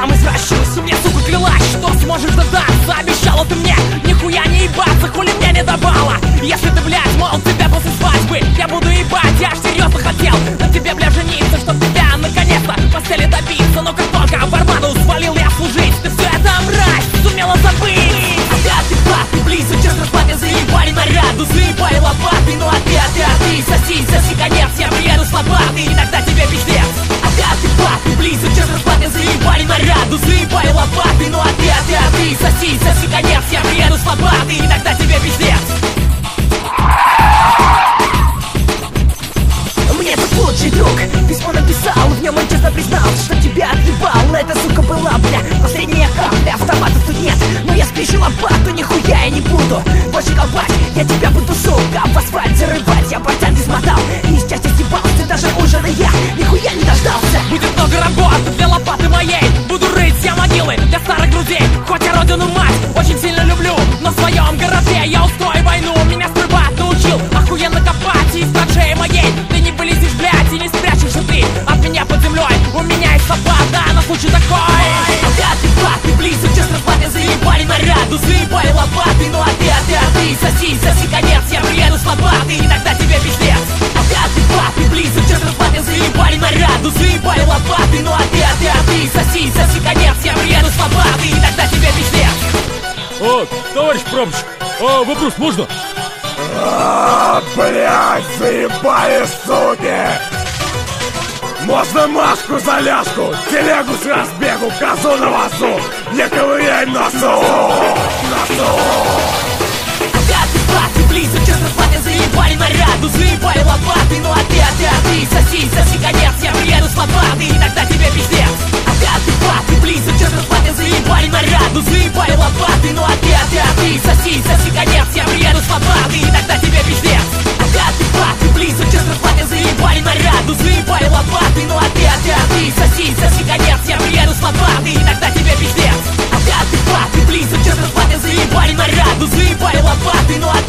сам извращусь. Мне, сука, клялась, что сможешь додаться. Обещала ты мне нихуя не ебаться, хули мне не давала. Если ты, блядь, мол, тебя после свадьбы я буду ебать, я ж серьезно хотел на тебе, бля, жениться, чтоб тебя наконец-то в постели добиться. Но как только в армаду свалил я служить, ты все это, мразь, сумела забыть. Опять ты, пап, ты близко, честно, спать, заебали наряду, заебали лопаты. Ну а ты, соси конец, я приеду с лопатой, и тогда тебе пиздец. Опять ты, пап, ты близко, честно, спать, заебали наряду, заебали лопаты. Ну а ты, соси конец, я приеду с лопатой, и тогда тебе пиздец. Мне тут лучший друг письмо написал, в нем он честно признал, что тебя отъебал. Эта сука была, бля, последняя капля, автомата тут нет, но я спешу лопату, нихуя я не буду больше колбать. Я тебя буду, сука, в асфальт зарывать. Я процент измотал и из счастья съебался, даже ужина я нихуя не дождался. Будет много работы для лопаты моей, буду рыть я могилы для старых друзей. Хоть я родину мать очень сильно люблю, но в своем городке я устрою войну. Меня стрибать научил охуенно копать, и из траншеи моей ты не вылезешь, блядь, и не спрячешься ты от меня под землей. У меня есть лопата на случай такой. Опять ты, пап, ты близко, честно, спать, заебали наряду, заебали лопаты. Ну а ты, соси конец, я приеду с лопатой, и тогда тебе пиздец. Опять ты, пап, ты близко, честно, спать, заебали наряду, заебали лопаты. Ну а ты, соси конец, я приеду с лопатой, и тогда тебе пиздец. О, товарищ пробщик, вопрос можно? Блять, заебали, суки! Можно Машку за ляжку, телегу с разбегу, козу на вазу, не ковыряй носу! Опять ты, пап, ты близко, честно, спать, заебали наряду, заебали лопаты. Ну а ты, соси конец, я приеду с лопатой, и тогда тебе пиздец. Опять ты, пап, ты близко, честно, спать, заебали наряду, заебали лопаты. Ну а ты, соси конец, я приеду с лопатой, и тогда тебе пиздец. Опять ты, пап, ты близко, честно, спать, заебали наряду, заебали лопаты. Ну а ты, соси конец, я приеду с лопатой, и тогда тебе пиздец. Опять ты, пап, ты близко, честно, спать, заебали наряду, заебали лопаты. Ну а